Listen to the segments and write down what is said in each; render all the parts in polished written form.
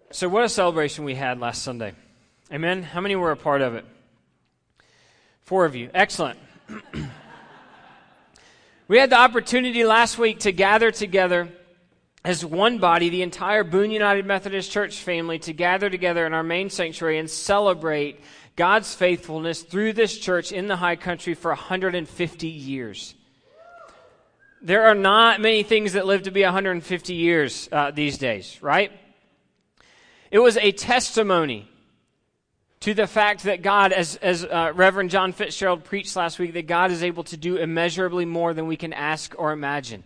So what a celebration we had last Sunday. Amen? How many were a part of it? 4 of you. Excellent. We had the opportunity last week to gather together as one body, the entire Boone United Methodist Church family, to gather together in our main sanctuary and celebrate God's faithfulness through this church in the high country for 150 years. There are not many things that live to be 150 years these days, right? It was a testimony to the fact that God, as Reverend John Fitzgerald preached last week, that God is able to do immeasurably more than we can ask or imagine.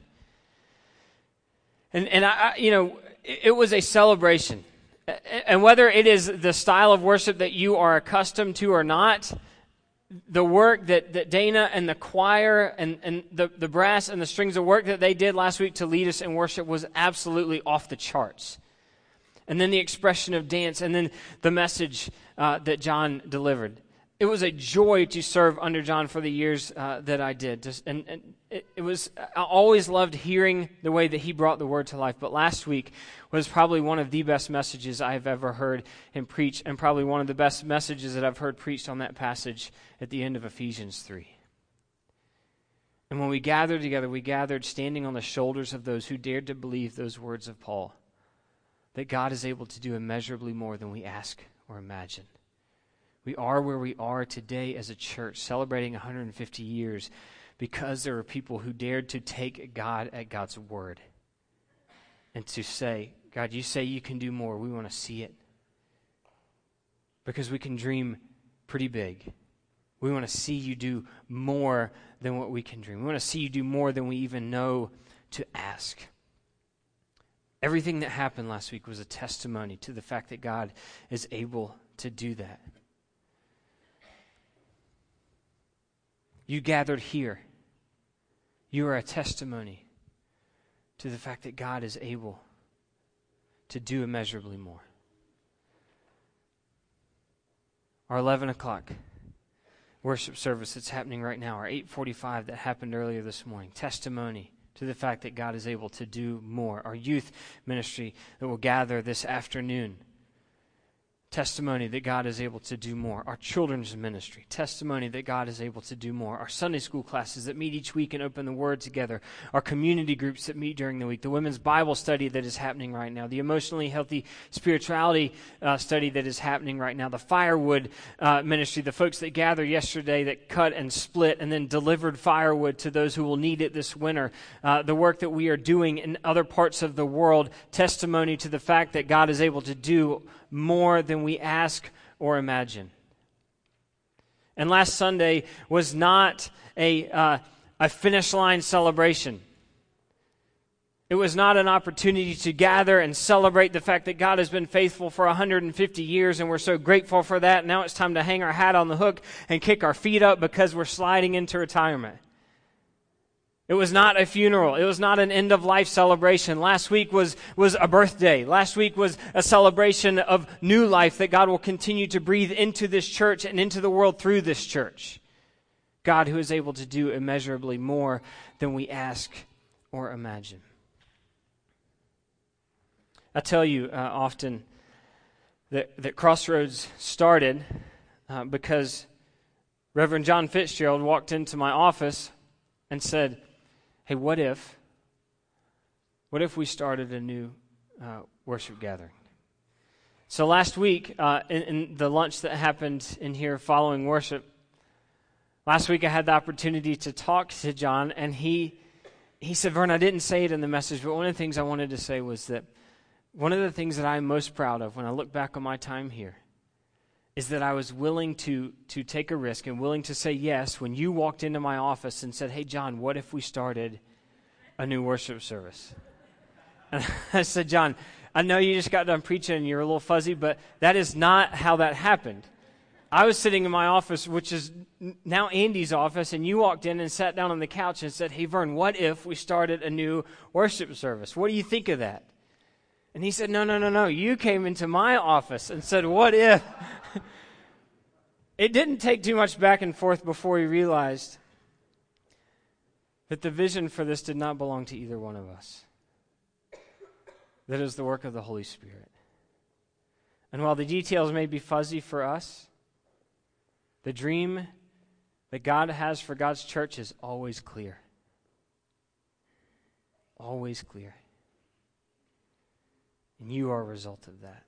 And it was a celebration. And whether it is the style of worship that you are accustomed to or not, the work that Dana and the choir and the brass and the strings of work that they did last week to lead us in worship was absolutely off the charts. And then the expression of dance, and then the message that John delivered. It was a joy to serve under John for the years that I did. I always loved hearing the way that he brought the word to life. But last week was probably one of the best messages I've ever heard him preach, and probably one of the best messages that I've heard preached on that passage at the end of Ephesians 3. And when we gathered together, we gathered standing on the shoulders of those who dared to believe those words of Paul, that God is able to do immeasurably more than we ask or imagine. We are where we are today as a church, celebrating 150 years, because there are people who dared to take God at God's word and to say, God, you say you can do more. We want to see it. Because we can dream pretty big. We want to see you do more than what we can dream. We want to see you do more than we even know to ask. Everything that happened last week was a testimony to the fact that God is able to do that. You gathered here. You are a testimony to the fact that God is able to do immeasurably more. Our 11 o'clock worship service that's happening right now, our 8:45 that happened earlier this morning, testimony to the fact that God is able to do more. Our youth ministry that will gather this afternoon, testimony that God is able to do more. Our children's ministry, testimony that God is able to do more. Our Sunday school classes that meet each week and open the Word together. Our community groups that meet during the week. The women's Bible study that is happening right now. The emotionally healthy spirituality study that is happening right now. The firewood ministry, the folks that gathered yesterday that cut and split and then delivered firewood to those who will need it this winter. The work that we are doing in other parts of the world, testimony to the fact that God is able to do more than we ask or imagine. And last Sunday was not a finish line celebration. It was not an opportunity to gather and celebrate the fact that God has been faithful for 150 years, and we're so grateful for that. Now it's time to hang our hat on the hook and kick our feet up because we're sliding into retirement. It was not a funeral. It was not an end-of-life celebration. Last week was a birthday. Last week was a celebration of new life that God will continue to breathe into this church and into the world through this church. God who is able to do immeasurably more than we ask or imagine. I tell you often that Crossroads started because Reverend John Fitzgerald walked into my office and said, hey, what if we started a new worship gathering? So last week, in the lunch that happened in here following worship, last week I had the opportunity to talk to John, and he said, Vern, I didn't say it in the message, but one of the things I wanted to say was that one of the things that I'm most proud of when I look back on my time here is that I was willing to take a risk and willing to say yes when you walked into my office and said, hey, John, what if we started a new worship service? And I said, John, I know you just got done preaching and you're a little fuzzy, but that is not how that happened. I was sitting in my office, which is now Andy's office, and you walked in and sat down on the couch and said, hey, Vern, what if we started a new worship service? What do you think of that? And he said, no. You came into my office and said, what if? It didn't take too much back and forth before he realized that the vision for this did not belong to either one of us. That is the work of the Holy Spirit. And while the details may be fuzzy for us, the dream that God has for God's church is always clear. Always clear. And you are a result of that.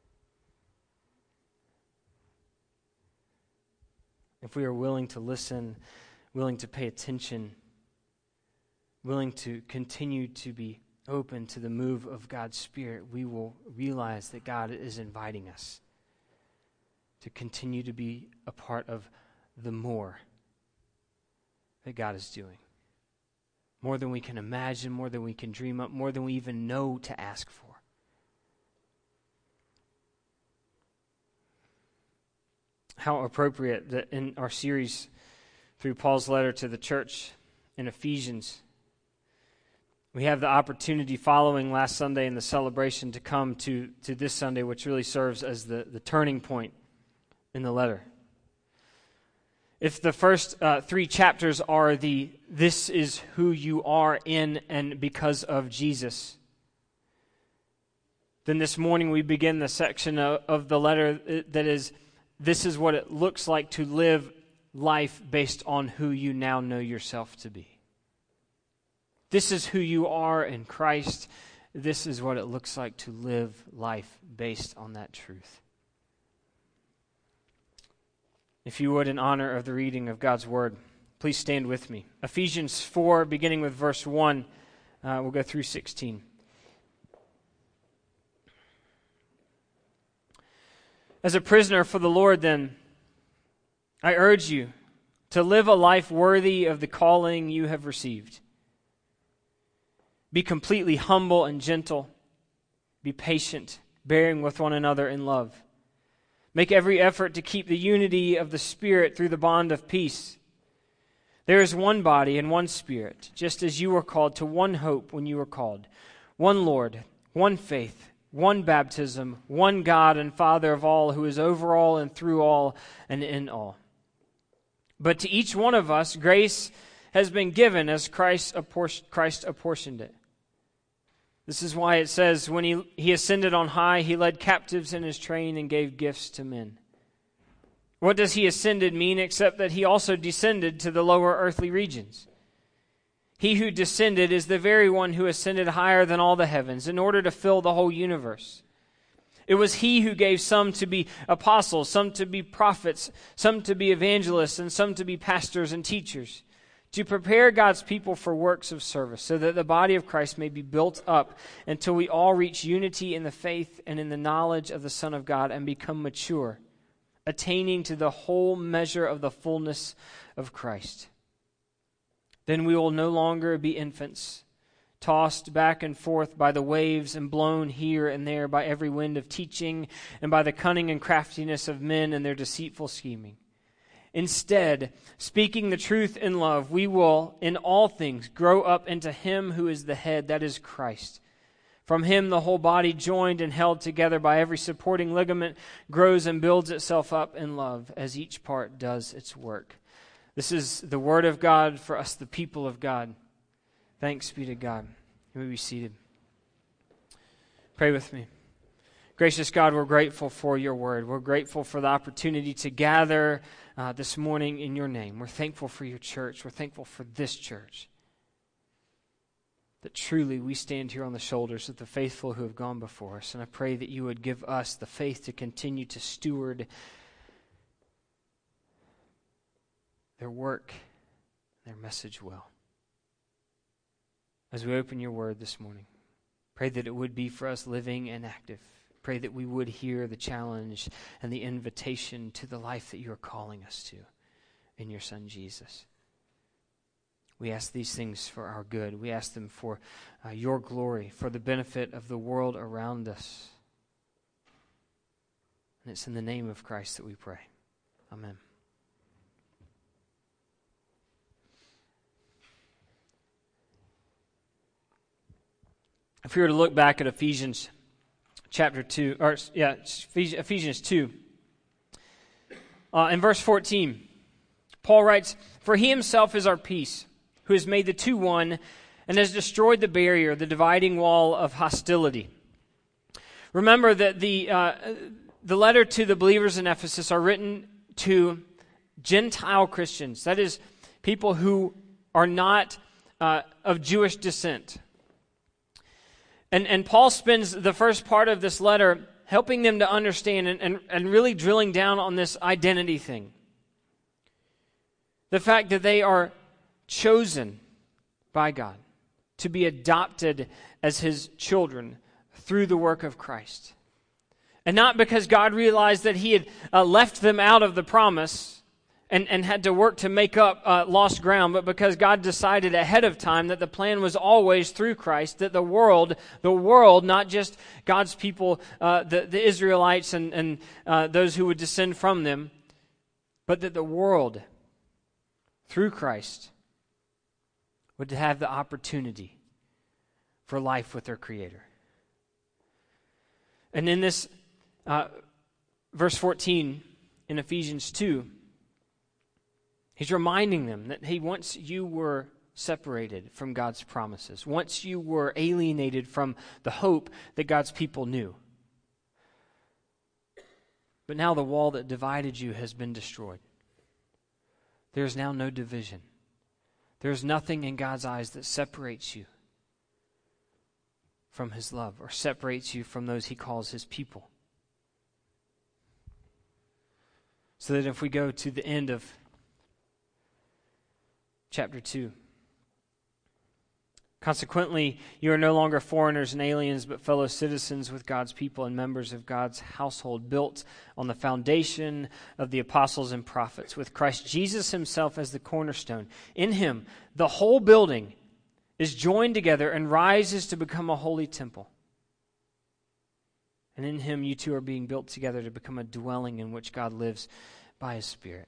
If we are willing to listen, willing to pay attention, willing to continue to be open to the move of God's Spirit, we will realize that God is inviting us to continue to be a part of the more that God is doing. More than we can imagine, more than we can dream up, more than we even know to ask for. How appropriate that in our series through Paul's letter to the church in Ephesians, we have the opportunity following last Sunday in the celebration to come to this Sunday, which really serves as the turning point in the letter. If the first 3 chapters are this is who you are in and because of Jesus, then this morning we begin the section of the letter that is, this is what it looks like to live life based on who you now know yourself to be. This is who you are in Christ. This is what it looks like to live life based on that truth. If you would, in honor of the reading of God's Word, please stand with me. Ephesians 4, beginning with verse 1, we'll go through 16. As a prisoner for the Lord, then, I urge you to live a life worthy of the calling you have received. Be completely humble and gentle. Be patient, bearing with one another in love. Make every effort to keep the unity of the Spirit through the bond of peace. There is one body and one Spirit, just as you were called to one hope when you were called. One Lord, one faith, one baptism, one God and Father of all, who is over all and through all and in all. But to each one of us, grace has been given as Christ apportioned it. This is why it says, when he ascended on high, he led captives in his train and gave gifts to men. What does he ascended mean except that he also descended to the lower earthly regions? He who descended is the very one who ascended higher than all the heavens in order to fill the whole universe. It was he who gave some to be apostles, some to be prophets, some to be evangelists, and some to be pastors and teachers, to prepare God's people for works of service, so that the body of Christ may be built up until we all reach unity in the faith and in the knowledge of the Son of God and become mature, attaining to the whole measure of the fullness of Christ. Then we will no longer be infants, tossed back and forth by the waves and blown here and there by every wind of teaching and by the cunning and craftiness of men and their deceitful scheming. Instead, speaking the truth in love, we will in all things grow up into Him who is the head, that is Christ. From Him the whole body, joined and held together by every supporting ligament, grows and builds itself up in love as each part does its work. This is the word of God for us, the people of God. Thanks be to God. You may be seated. Pray with me. Gracious God, we're grateful for your word. We're grateful for the opportunity to gather this morning in your name. We're thankful for your church. We're thankful for this church. That truly we stand here on the shoulders of the faithful who have gone before us. And I pray that you would give us the faith to continue to steward their work, their message well. As we open your word this morning, pray that it would be for us living and active. Pray that we would hear the challenge and the invitation to the life that you are calling us to in your Son Jesus. We ask these things for our good. We ask them for your glory, for the benefit of the world around us. And it's in the name of Christ that we pray. Amen. If we were to look back at Ephesians chapter 2, Ephesians 2, in verse 14, Paul writes, "For he himself is our peace, who has made the two one, and has destroyed the barrier, the dividing wall of hostility." Remember that the letter to the believers in Ephesus are written to Gentile Christians. That is, people who are not of Jewish descent. And Paul spends the first part of this letter helping them to understand and really drilling down on this identity thing. The fact that they are chosen by God to be adopted as His children through the work of Christ. And not because God realized that He had left them out of the promise and had to work to make up lost ground, but because God decided ahead of time that the plan was always through Christ, that the world, not just God's people, the Israelites and those who would descend from them, but that the world, through Christ, would have the opportunity for life with their Creator. And in this verse 14 in Ephesians 2, he's reminding them that, hey, once you were separated from God's promises, once you were alienated from the hope that God's people knew, but now the wall that divided you has been destroyed. There is now no division. There is nothing in God's eyes that separates you from His love or separates you from those He calls His people. So that if we go to the end of chapter 2, consequently, you are no longer foreigners and aliens, but fellow citizens with God's people and members of God's household, built on the foundation of the apostles and prophets, with Christ Jesus Himself as the cornerstone. In Him, the whole building is joined together and rises to become a holy temple. And in Him, you two are being built together to become a dwelling in which God lives by His Spirit.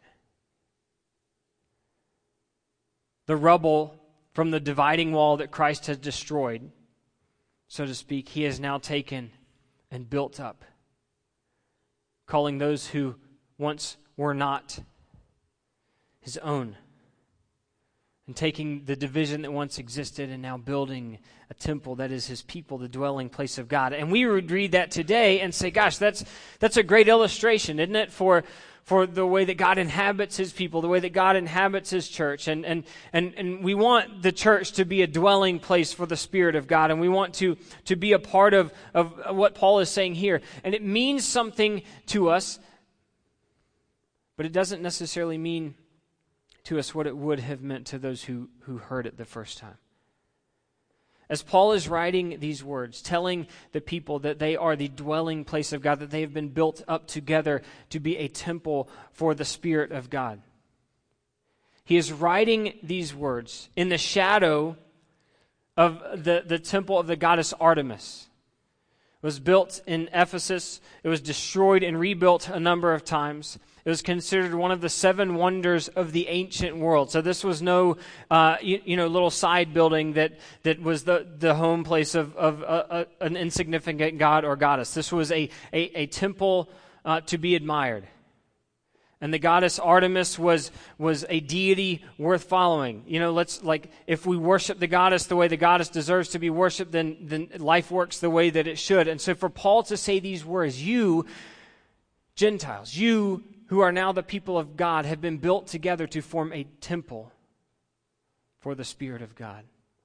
The rubble from the dividing wall that Christ has destroyed, so to speak, He has now taken and built up, calling those who once were not His own, and taking the division that once existed and now building a temple that is His people, the dwelling place of God. And we would read that today and say, gosh, that's a great illustration, isn't it, for the way that God inhabits His people, the way that God inhabits His church. And we want the church to be a dwelling place for the Spirit of God, and we want to be a part of what Paul is saying here. And it means something to us, but it doesn't necessarily mean to us what it would have meant to those who heard it the first time. As Paul is writing these words, telling the people that they are the dwelling place of God, that they have been built up together to be a temple for the Spirit of God, he is writing these words in the shadow of the temple of the goddess Artemis. It was built in Ephesus. It was destroyed and rebuilt a number of times. It was considered one of the 7 wonders of the ancient world. So this was no, little side building that was the home place of an insignificant god or goddess. This was a temple to be admired. And the goddess Artemis was a deity worth following. If we worship the goddess the way the goddess deserves to be worshipped, then life works the way that it should. And so for Paul to say these words, you Gentiles, you who are now the people of God, have been built together to form a temple for the Spirit of God.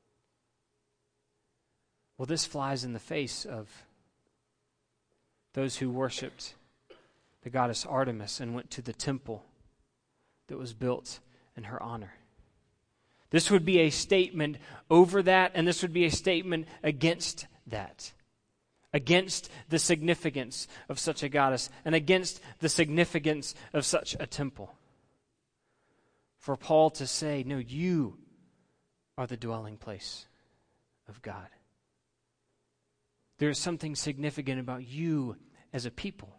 Well, this flies in the face of those who worshipped the goddess Artemis and went to the temple that was built in her honor. This would be a statement over that, and this would be a statement against that. Against the significance of such a goddess and against the significance of such a temple. For Paul to say, no, you are the dwelling place of God. There is something significant about you as a people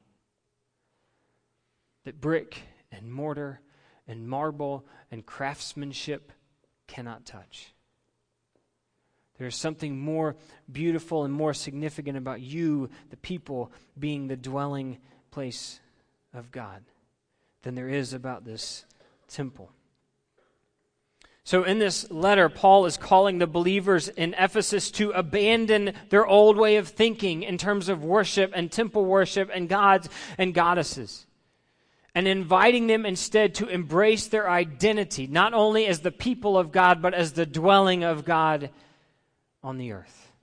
that brick and mortar and marble and craftsmanship cannot touch. There's something more beautiful and more significant about you, the people, being the dwelling place of God than there is about this temple. So in this letter, Paul is calling the believers in Ephesus to abandon their old way of thinking in terms of worship and temple worship and gods and goddesses, and inviting them instead to embrace their identity, not only as the people of God, but as the dwelling of God on the earth.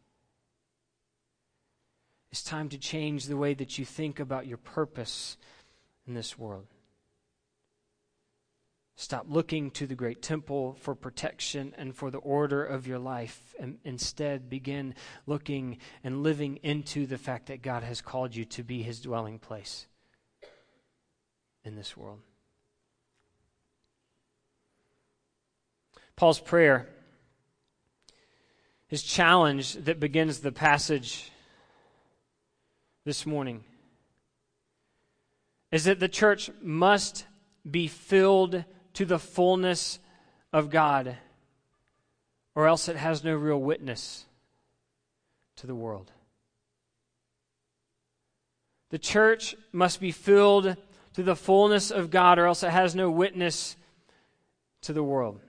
It's time to change the way that you think about your purpose in this world. Stop looking to the great temple for protection and for the order of your life, and instead begin looking and living into the fact that God has called you to be His dwelling place in this world. Paul's prayer, his challenge that begins the passage this morning, is that the church must be filled to the fullness of God, or else it has no real witness to the world. The church must be filled to the fullness of God, or else it has no witness to the world.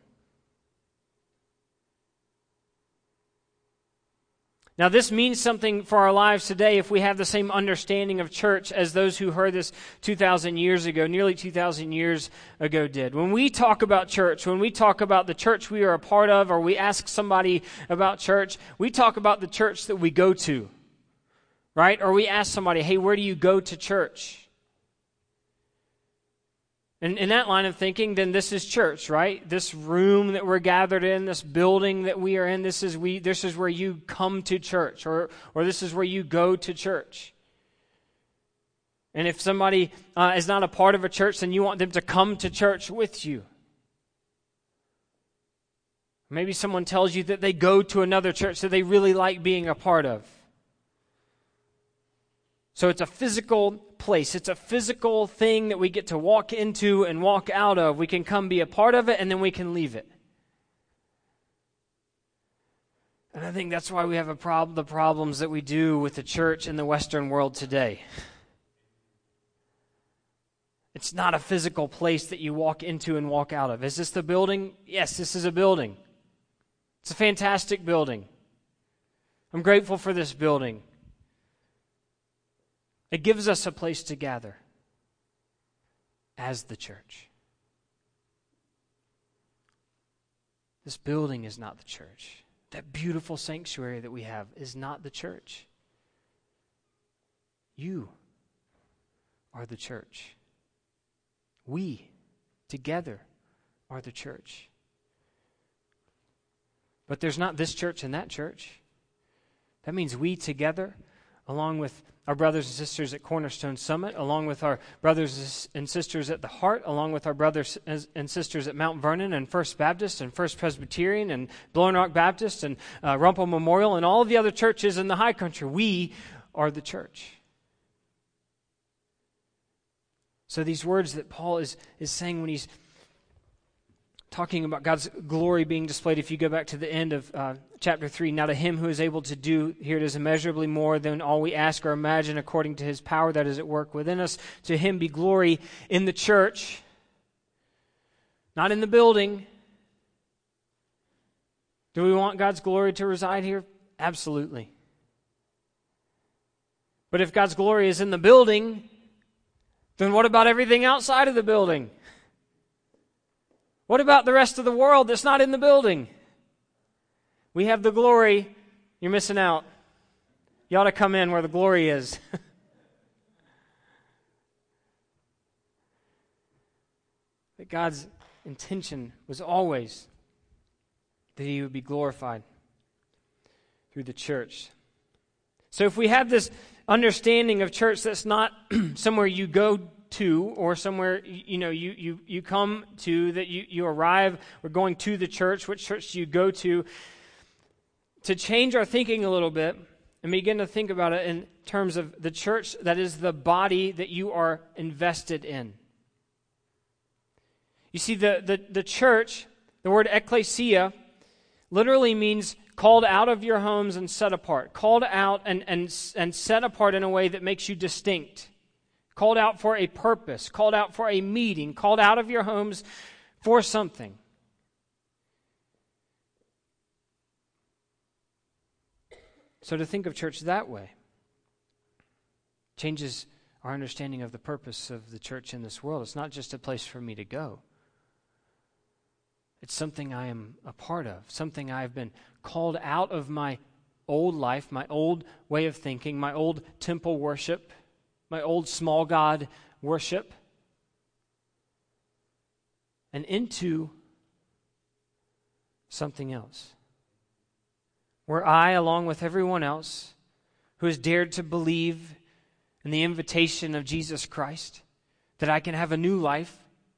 Now, this means something for our lives today if we have the same understanding of church as those who heard this 2,000 years ago, nearly 2,000 years ago did. When we talk about church, when we talk about the church we are a part of, or we ask somebody about church, we talk about the church that we go to, right? Or we ask somebody, hey, where do you go to church? And in that line of thinking, then this is church, right? This room that we're gathered in, this building that we are in, this is where you come to church, or this is where you go to church. And if somebody is not a part of a church, then you want them to come to church with you. Maybe someone tells you that they go to another church that they really like being a part of. So it's a physical place. It's a physical thing that we get to walk into and walk out of. We can come be a part of it, and then we can leave it. And I think that's why we have the problems that we do with the church in the Western world today. It's not a physical place that you walk into and walk out of. Is this the building? Yes, this is a building. It's a fantastic building. I'm grateful for this building. It gives us a place to gather as the church. This building is not the church. That beautiful sanctuary that we have is not the church. You are the church. We together are the church. But there's not this church and that church. That means we together, along with our brothers and sisters at Cornerstone Summit, along with our brothers and sisters at the Heart, along with our brothers and sisters at Mount Vernon and First Baptist and First Presbyterian and Blowing Rock Baptist and Rumpel Memorial and all of the other churches in the High Country. We are the church. So these words that Paul is saying when he's talking about God's glory being displayed, if you go back to the end of chapter 3, now to Him who is able to do, here it is, immeasurably more than all we ask or imagine according to His power that is at work within us, to Him be glory in the church, not in the building. Do we want God's glory to reside here? Absolutely. But if God's glory is in the building, then what about everything outside of the building? What about the rest of the world that's not in the building? We have the glory. You're missing out. You ought to come in where the glory is. That God's intention was always that He would be glorified through the church. So if we have this understanding of church that's not somewhere you go to, or somewhere you come to, that you arrive, we're going to the church, which church do you go to change our thinking a little bit and begin to think about it in terms of the church that is the body that you are invested in. You see, the church, the word ecclesia, literally means called out of your homes and set apart, called out and set apart in a way that makes you distinct. Called out for a purpose, called out for a meeting, called out of your homes for something. So to think of church that way changes our understanding of the purpose of the church in this world. It's not just a place for me to go. It's something I am a part of, something I've been called out of my old life, my old way of thinking, my old temple worship, my old small God worship, and into something else, where I, along with everyone else who has dared to believe in the invitation of Jesus Christ, that I can have a new life,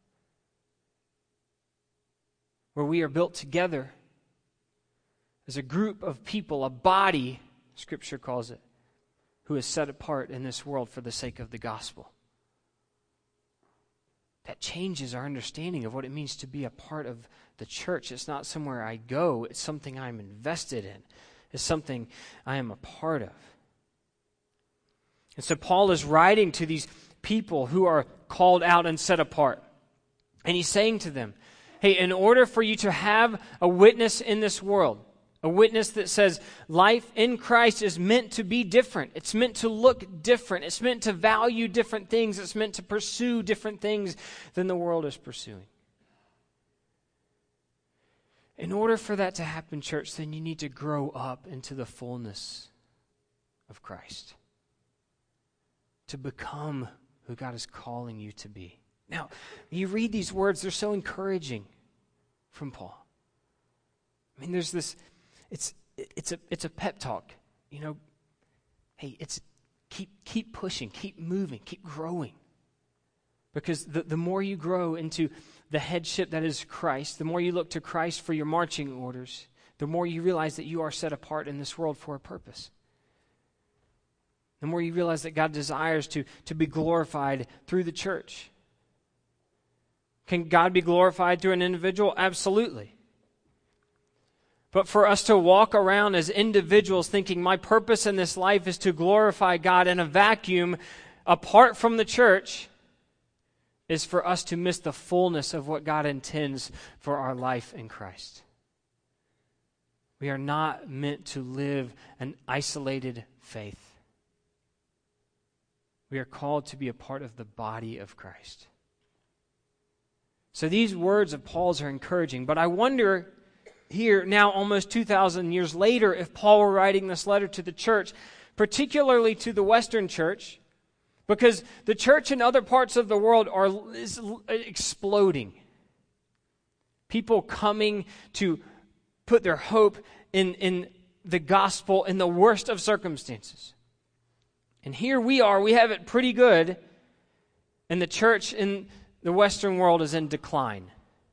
where we are built together as a group of people, a body, Scripture calls it, who is set apart in this world for the sake of the gospel. That changes our understanding of what it means to be a part of the church. It's not somewhere I go. It's something I'm invested in. It's something I am a part of. And so Paul is writing to these people who are called out and set apart. And he's saying to them, hey, in order for you to have a witness in this world, a witness that says life in Christ is meant to be different. It's meant to look different. It's meant to value different things. It's meant to pursue different things than the world is pursuing. In order for that to happen, church, then you need to grow up into the fullness of Christ, to become who God is calling you to be. Now, you read these words, they're so encouraging from Paul. I mean, there's this, it's a pep talk, you know. Hey, it's keep pushing, keep moving, keep growing. Because the more you grow into the headship that is Christ, the more you look to Christ for your marching orders, the more you realize that you are set apart in this world for a purpose. The more you realize that God desires to be glorified through the church. Can God be glorified through an individual? Absolutely. But for us to walk around as individuals thinking my purpose in this life is to glorify God in a vacuum apart from the church is for us to miss the fullness of what God intends for our life in Christ. We are not meant to live an isolated faith. We are called to be a part of the body of Christ. So these words of Paul's are encouraging, but I wonder here now almost 2,000 years later if Paul were writing this letter to the church, particularly to the Western church, because the church in other parts of the world is exploding. People coming to put their hope in the gospel in the worst of circumstances. And here we have it pretty good, and the church in the Western world is in decline.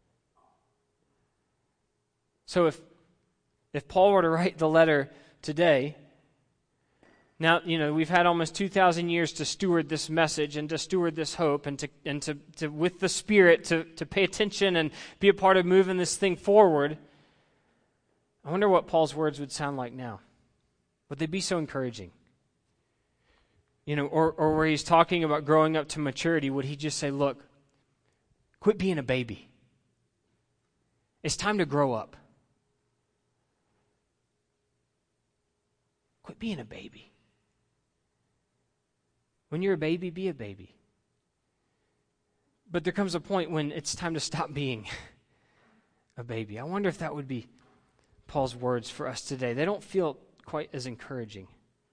So if Paul were to write the letter today, now, you know, we've had almost 2,000 years to steward this message and to steward this hope and to with the Spirit to pay attention and be a part of moving this thing forward. I wonder what Paul's words would sound like now. Would they be so encouraging? You know, or where he's talking about growing up to maturity, would he just say, look, quit being a baby. It's time to grow up. Quit being a baby. When you're a baby, be a baby. But there comes a point when it's time to stop being a baby. I wonder if that would be Paul's words for us today. They don't feel quite as encouraging.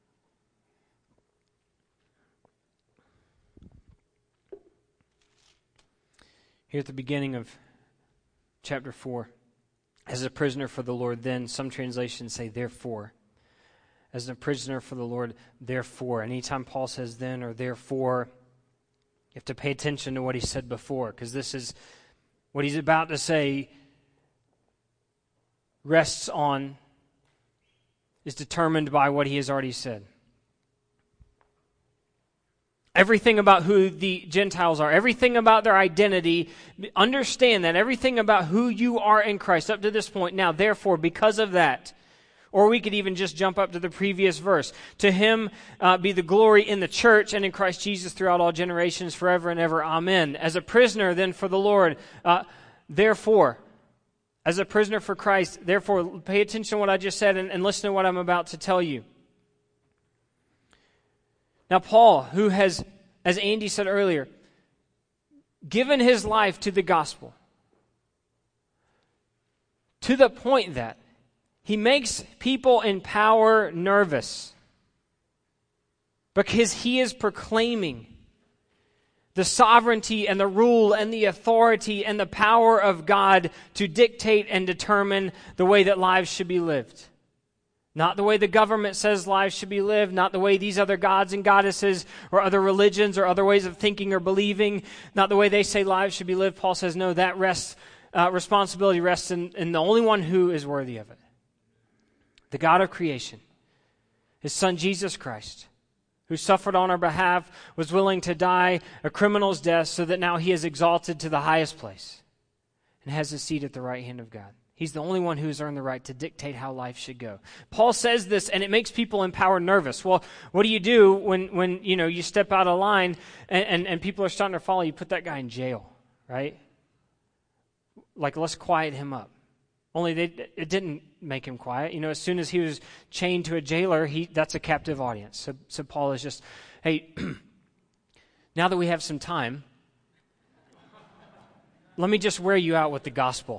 Here at the beginning of chapter 4, as a prisoner for the Lord, then, some translations say therefore. As a prisoner for the Lord, therefore. Anytime Paul says then or therefore, you have to pay attention to what he said before, because this is what he's about to say rests on, is determined by what he has already said. Everything about who the Gentiles are, everything about their identity, understand that everything about who you are in Christ up to this point. Now, therefore, because of that, or we could even just jump up to the previous verse. To him be the glory in the church and in Christ Jesus throughout all generations, forever and ever. Amen. As a prisoner then for the Lord, therefore, as a prisoner for Christ, therefore, pay attention to what I just said and listen to what I'm about to tell you. Now, Paul, who has, as Andy said earlier, given his life to the gospel, to the point that he makes people in power nervous because he is proclaiming the sovereignty and the rule and the authority and the power of God to dictate and determine the way that lives should be lived. Not the way the government says lives should be lived, not the way these other gods and goddesses or other religions or other ways of thinking or believing, not the way they say lives should be lived. Paul says, no, that responsibility rests in the only one who is worthy of it. The God of creation, His Son Jesus Christ, who suffered on our behalf, was willing to die a criminal's death so that now He is exalted to the highest place and has His seat at the right hand of God. He's the only one who has earned the right to dictate how life should go. Paul says this, and it makes people in power nervous. Well, what do you do when you step out of line and people are starting to follow you? Put that guy in jail, right? Like, let's quiet him up. Only it didn't make him quiet. As soon as he was chained to a jailer, that's a captive audience. So Paul is just, hey, now that we have some time, let me just wear you out with the gospel.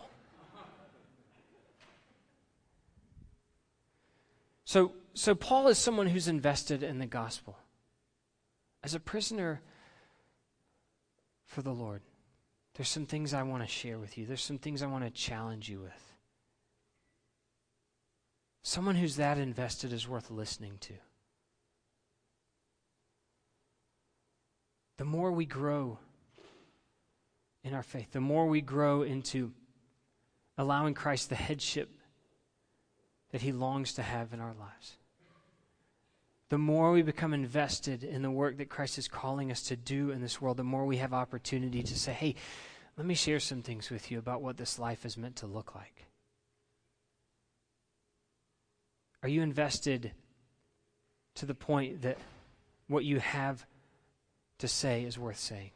So Paul is someone who's invested in the gospel. As a prisoner for the Lord, there's some things I want to share with you. There's some things I want to challenge you with. Someone who's that invested is worth listening to. The more we grow in our faith, the more we grow into allowing Christ the headship that He longs to have in our lives, the more we become invested in the work that Christ is calling us to do in this world, the more we have opportunity to say, hey, let me share some things with you about what this life is meant to look like. Are you invested to the point that what you have to say is worth saying?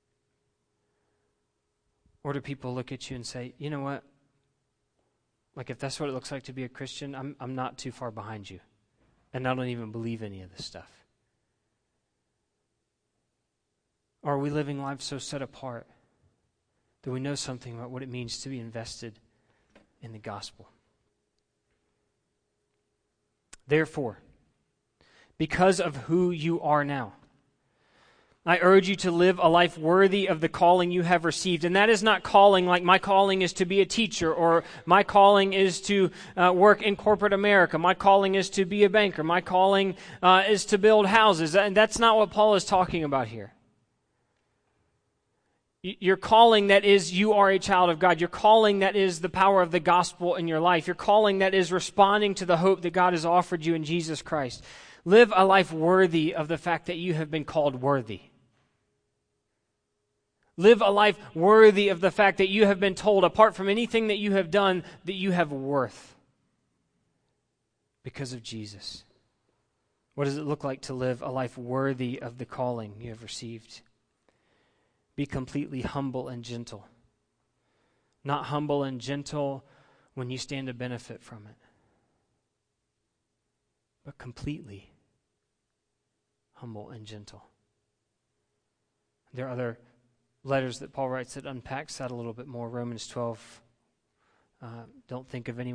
Or do people look at you and say, you know what? Like, if that's what it looks like to be a Christian, I'm not too far behind you. And I don't even believe any of this stuff. Or are we living lives so set apart that we know something about what it means to be invested in the gospel? Therefore, because of who you are now, I urge you to live a life worthy of the calling you have received. And that is not calling like my calling is to be a teacher, or my calling is to work in corporate America. My calling is to be a banker. My calling is to build houses. And that's not what Paul is talking about here. Your calling, that is, you are a child of God. Your calling, that is the power of the gospel in your life. Your calling, that is responding to the hope that God has offered you in Jesus Christ. Live a life worthy of the fact that you have been called worthy. Live a life worthy of the fact that you have been told, apart from anything that you have done, that you have worth because of Jesus. What does it look like to live a life worthy of the calling you have received? Be completely humble and gentle. Not humble and gentle when you stand to benefit from it, but completely humble and gentle. There are other letters that Paul writes that unpacks that a little bit more. Romans 12. Don't think of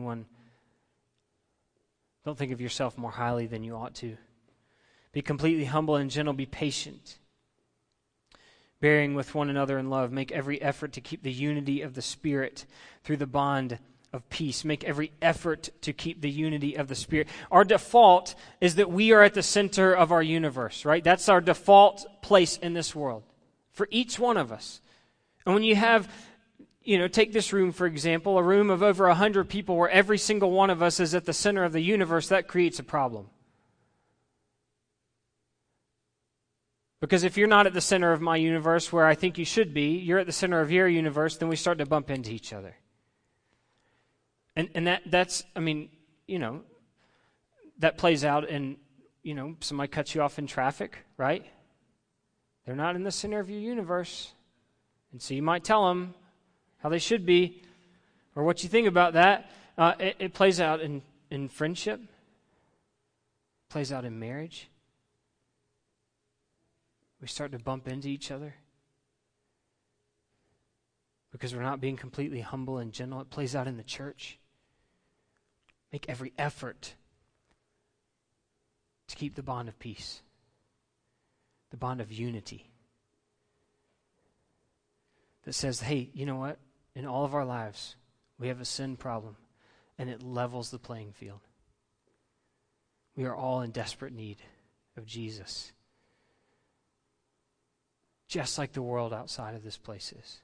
yourself more highly than you ought to. Be completely humble and gentle. Be patient, bearing with one another in love. Make every effort to keep the unity of the Spirit through the bond of peace. Make every effort to keep the unity of the Spirit. Our default is that we are at the center of our universe, right? That's our default place in this world for each one of us. And when you have, take this room, for example, a room of over 100 people where every single one of us is at the center of the universe, that creates a problem. Because if you're not at the center of my universe where I think you should be, you're at the center of your universe, then we start to bump into each other. And that's that plays out in, somebody cuts you off in traffic, right? They're not in the center of your universe. And so you might tell them how they should be or what you think about that. It plays out in friendship. It plays out in marriage. we start to bump into each other because we're not being completely humble and gentle. It plays out in the church. Make every effort to keep the bond of peace, the bond of unity that says, hey, you know what? In all of our lives, we have a sin problem, and it levels the playing field. We are all in desperate need of Jesus, just like the world outside of this place is.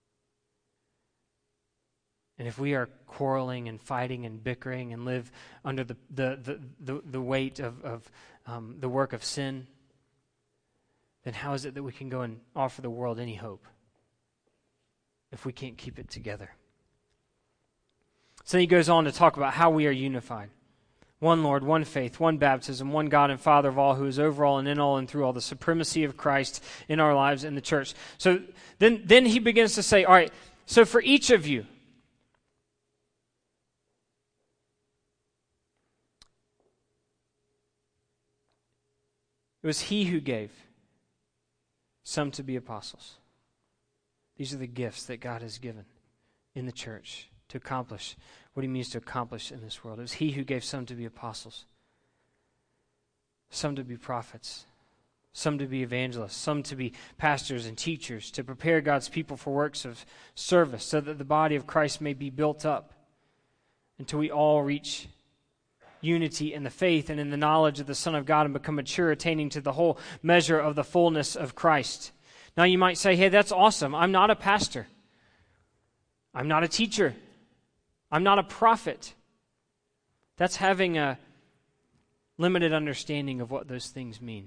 And if we are quarreling and fighting and bickering and live under the weight of the work of sin, then how is it that we can go and offer the world any hope if we can't keep it together? So he goes on to talk about how we are unified. One Lord, one faith, one baptism, one God and Father of all, who is over all and in all and through all, the supremacy of Christ in our lives in the church. So then he begins to say, all right, so for each of you, it was he who gave some to be apostles. These are the gifts that God has given in the church to accomplish what he means to accomplish in this world. It was he who gave some to be apostles, some to be prophets, some to be evangelists, some to be pastors and teachers, to prepare God's people for works of service, so that the body of Christ may be built up until we all reach unity in the faith and in the knowledge of the Son of God and become mature, attaining to the whole measure of the fullness of Christ. Now you might say, hey, that's awesome. I'm not a pastor. I'm not a teacher. I'm not a prophet. That's having a limited understanding of what those things mean.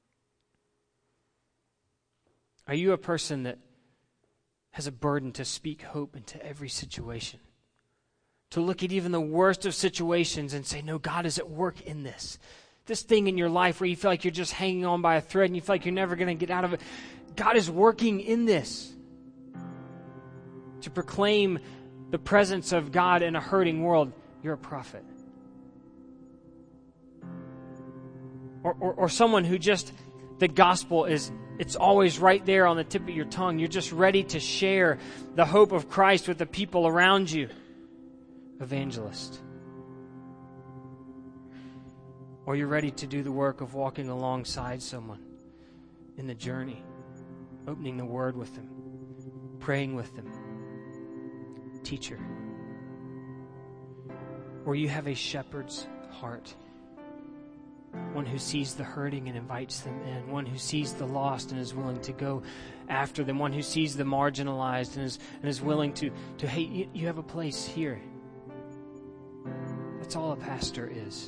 Are you a person that has a burden to speak hope into every situation? To look at even the worst of situations and say, no, God is at work in this. This thing in your life where you feel like you're just hanging on by a thread and you feel like you're never going to get out of it. God is working in this. To proclaim the presence of God in a hurting world, you're a prophet. Or someone who just, the gospel is, it's always right there on the tip of your tongue. You're just ready to share the hope of Christ with the people around you. Evangelist. Or you're ready to do the work of walking alongside someone in the journey, opening the Word with them, praying with them. Teacher. Or you have a shepherd's heart, one who sees the hurting and invites them in, one who sees the lost and is willing to go after them, one who sees the marginalized and is willing to hey, you have a place here. That's all a pastor is.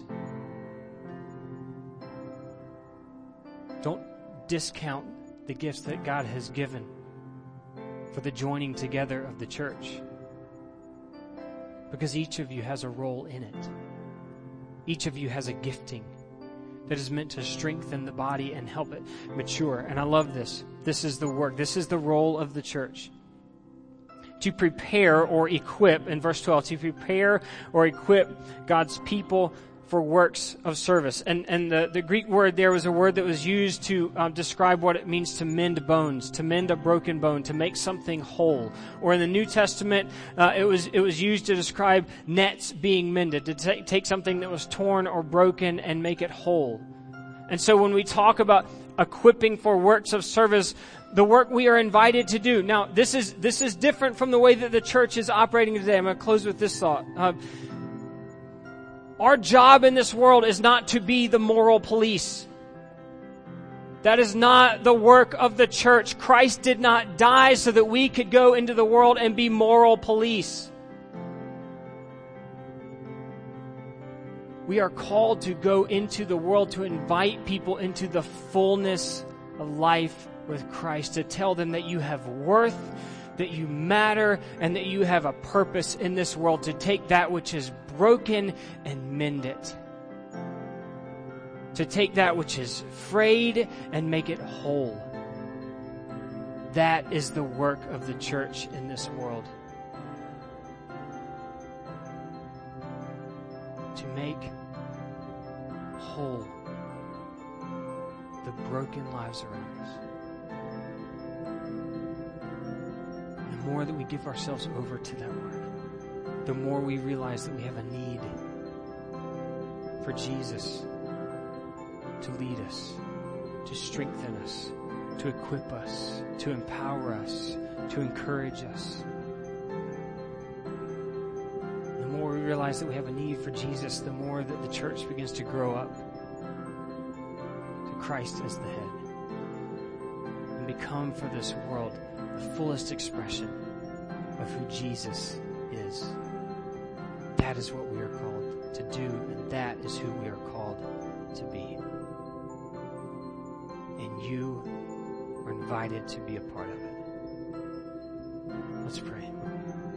Don't discount the gifts that God has given for the joining together of the church, because each of you has a role in it. Each of you has a gifting that is meant to strengthen the body and help it mature. And I love this. This is the work. This is the role of the church. To prepare or equip, in verse 12, to prepare or equip God's people for works of service. And the Greek word there was a word that was used to describe what it means to mend bones, to mend a broken bone, to make something whole. Or in the New Testament, it was used to describe nets being mended, to take something that was torn or broken and make it whole. And so when we talk about equipping for works of service, the work we are invited to do. Now, this is different from the way that the church is operating today. I'm going to close with this thought. Our job in this world is not to be the moral police. That is not the work of the church. Christ did not die so that we could go into the world and be moral police. We are called to go into the world to invite people into the fullness of life with Christ, to tell them that you have worth, that you matter, and that you have a purpose in this world, to take that which is broken and mend it. To take that which is frayed and make it whole. That is the work of the church in this world. To make whole the broken lives around us. more that we give ourselves over to that work, the more we realize that we have a need for Jesus to lead us, to strengthen us, to equip us, to empower us, to encourage us. The more we realize that we have a need for Jesus, the more that the church begins to grow up to Christ as the head and become for this world the fullest expression of who Jesus is. That is what we are called to do, and that is who we are called to be. And you are invited to be a part of it. Let's pray.